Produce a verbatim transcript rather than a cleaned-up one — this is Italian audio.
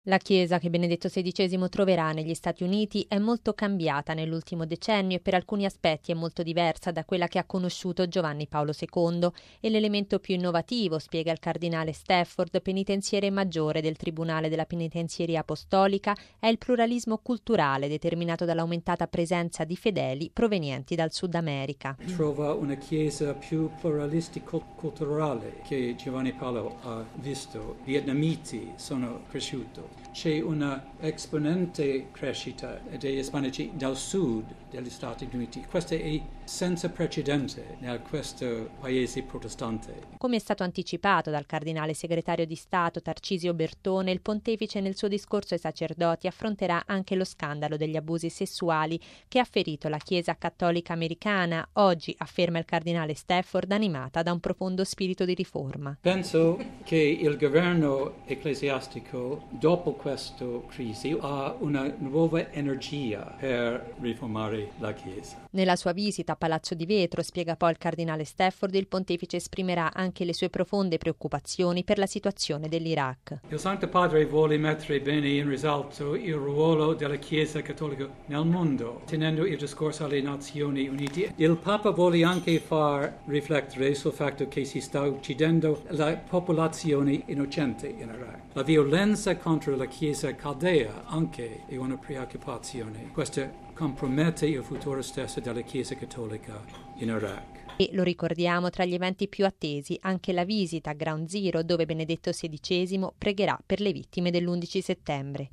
La chiesa che Benedetto sedicesimo troverà negli Stati Uniti è molto cambiata nell'ultimo decennio e per alcuni aspetti è molto diversa da quella che ha conosciuto Giovanni Paolo secondo e l'elemento più innovativo, spiega il cardinale Stafford, penitenziere maggiore del Tribunale della Penitenzieria Apostolica, è il pluralismo culturale determinato dall'aumentata presenza di fedeli provenienti dal Sud America. Trova una chiesa più pluralistico-culturale che Giovanni Paolo ha visto. Vietnamiti sono cresciuti. C'è una esponente crescita degli ispanici dal sud degli Stati Uniti. Questo è senza precedente in questo paese protestante. Come è stato anticipato dal cardinale segretario di Stato Tarcisio Bertone, il pontefice nel suo discorso ai sacerdoti affronterà anche lo scandalo degli abusi sessuali che ha ferito la Chiesa cattolica americana, oggi, afferma il cardinale Stafford, animata da un profondo spirito di riforma. Penso che il governo ecclesiastico, dopo questa crisi, ha una nuova energia per riformare la Chiesa. Nella sua visita a Palazzo di Vetro, spiega poi il cardinale Stafford, il pontefice esprimerà anche le sue profonde preoccupazioni per la situazione dell'Iraq. Il Santo Padre vuole mettere bene in risalto il ruolo della Chiesa cattolica nel mondo, tenendo il discorso alle Nazioni Unite. Il Papa vuole anche far riflettere sul fatto che si sta uccidendo la popolazione innocente in Iraq. La violenza contro la Chiesa caldea anche è una preoccupazione. Questo compromette il futuro stesso della Chiesa cattolica in Iraq. E lo ricordiamo, tra gli eventi più attesi anche la visita a Ground Zero, dove Benedetto sedicesimo pregherà per le vittime dell'undici settembre.